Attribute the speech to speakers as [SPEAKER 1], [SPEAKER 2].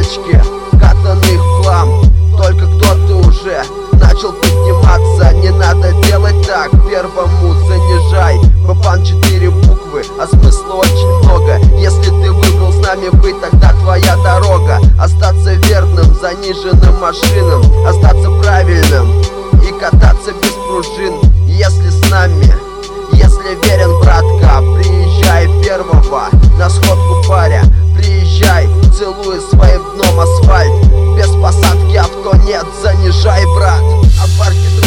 [SPEAKER 1] тачке, катанных в хлам. Только кто-то уже начал подниматься. Не надо делать так, первому занижай. Бабан 4 буквы, а смысла очень много. Если ты выбрал с нами быть, тогда твоя дорога. Остаться верным заниженным машинам, остаться правильным и кататься без пружин. Если с нами, если верен, братка, приезжай первого на сходку паря. Приезжай, целуя своим дном асфальт. Без посадки авто нет, занижай, брат. А парки